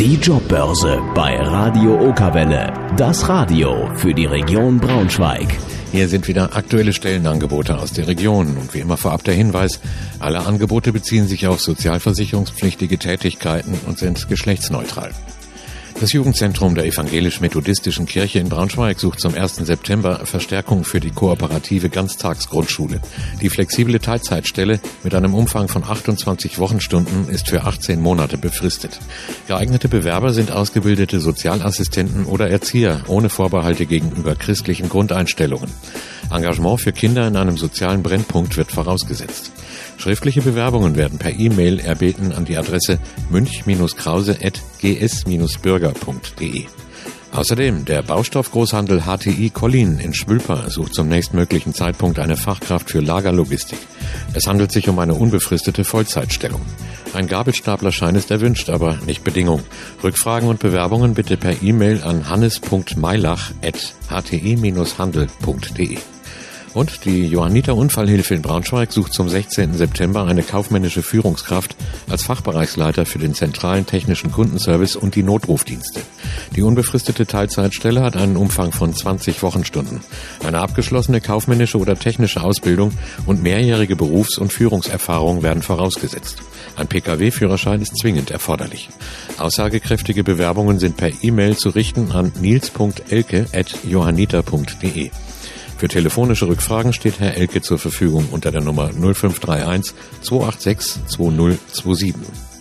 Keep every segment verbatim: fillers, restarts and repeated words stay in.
Die Jobbörse bei Radio Okerwelle. Das Radio für die Region Braunschweig. Hier sind wieder aktuelle Stellenangebote aus der Region. Und wie immer vorab der Hinweis, alle Angebote beziehen sich auf sozialversicherungspflichtige Tätigkeiten und sind geschlechtsneutral. Das Jugendzentrum der evangelisch-methodistischen Kirche in Braunschweig sucht zum ersten September Verstärkung für die kooperative Ganztagsgrundschule. Die flexible Teilzeitstelle mit einem Umfang von achtundzwanzig Wochenstunden ist für achtzehn Monate befristet. Geeignete Bewerber sind ausgebildete Sozialassistenten oder Erzieher ohne Vorbehalte gegenüber christlichen Grundeinstellungen. Engagement für Kinder in einem sozialen Brennpunkt wird vorausgesetzt. Schriftliche Bewerbungen werden per E-Mail erbeten an die Adresse münch krause at g s bürger punkt d e. Außerdem der Baustoffgroßhandel H T I Kollin in Schwülper sucht zum nächstmöglichen Zeitpunkt eine Fachkraft für Lagerlogistik. Es handelt sich um eine unbefristete Vollzeitstellung. Ein Gabelstaplerschein ist erwünscht, aber nicht Bedingung. Rückfragen und Bewerbungen bitte per E-Mail an hannes punkt meilach at h t i handel punkt d e. Und die Johanniter Unfallhilfe in Braunschweig sucht zum sechzehnten September eine kaufmännische Führungskraft als Fachbereichsleiter für den zentralen technischen Kundenservice und die Notrufdienste. Die unbefristete Teilzeitstelle hat einen Umfang von zwanzig Wochenstunden. Eine abgeschlossene kaufmännische oder technische Ausbildung und mehrjährige Berufs- und Führungserfahrung werden vorausgesetzt. Ein P K W-Führerschein ist zwingend erforderlich. Aussagekräftige Bewerbungen sind per E-Mail zu richten an nils punkt elke at johanniter punkt d e. Für telefonische Rückfragen steht Herr Elke zur Verfügung unter der Nummer null fünf drei eins zwei acht sechs zwei null zwei sieben.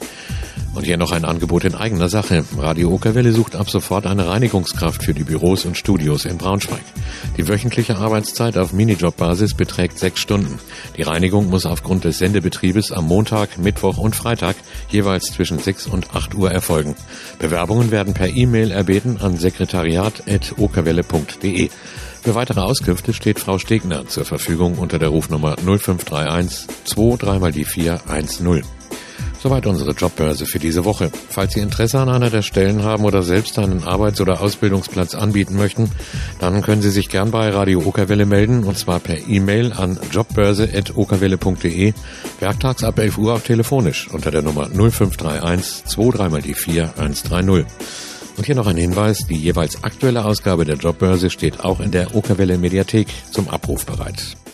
Und hier noch ein Angebot in eigener Sache. Radio Okerwelle sucht ab sofort eine Reinigungskraft für die Büros und Studios in Braunschweig. Die wöchentliche Arbeitszeit auf Minijobbasis beträgt sechs Stunden. Die Reinigung muss aufgrund des Sendebetriebes am Montag, Mittwoch und Freitag jeweils zwischen sechs und acht Uhr erfolgen. Bewerbungen werden per E-Mail erbeten an sekretariat at okerwelle punkt d e. Für weitere Auskünfte steht Frau Stegner zur Verfügung unter der Rufnummer null fünf drei eins zwei drei mal die vier eins null. Soweit unsere Jobbörse für diese Woche. Falls Sie Interesse an einer der Stellen haben oder selbst einen Arbeits- oder Ausbildungsplatz anbieten möchten, dann können Sie sich gern bei Radio Okerwelle melden, und zwar per E-Mail an jobbörse at okerwelle punkt d e, werktags ab elf Uhr auch telefonisch unter der Nummer null fünf drei eins zwei drei mal die vier eins drei null. Und hier noch ein Hinweis, die jeweils aktuelle Ausgabe der Jobbörse steht auch in der Okerwelle Mediathek zum Abruf bereit.